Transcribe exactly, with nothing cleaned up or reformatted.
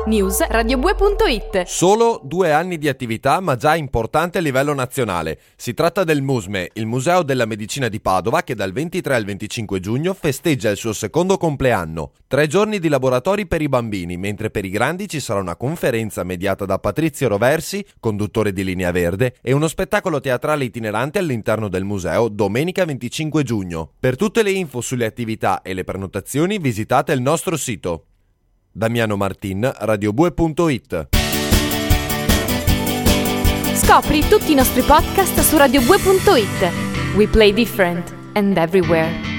News radiobue punto it. Solo due anni di attività, ma già importante a livello nazionale. Si tratta del MUSME, il Museo della Medicina di Padova, che dal ventitré al venticinque giugno festeggia il suo secondo compleanno. Tre giorni di laboratori per i bambini, mentre per i grandi ci sarà una conferenza mediata da Patrizio Roversi, conduttore di Linea Verde, e uno spettacolo teatrale itinerante all'interno del museo domenica venticinque giugno. Per tutte le info sulle attività e le prenotazioni visitate il nostro sito. Damiano Martin, radiobue punto it. Scopri tutti i nostri podcast su radiobue punto it. We play different and everywhere.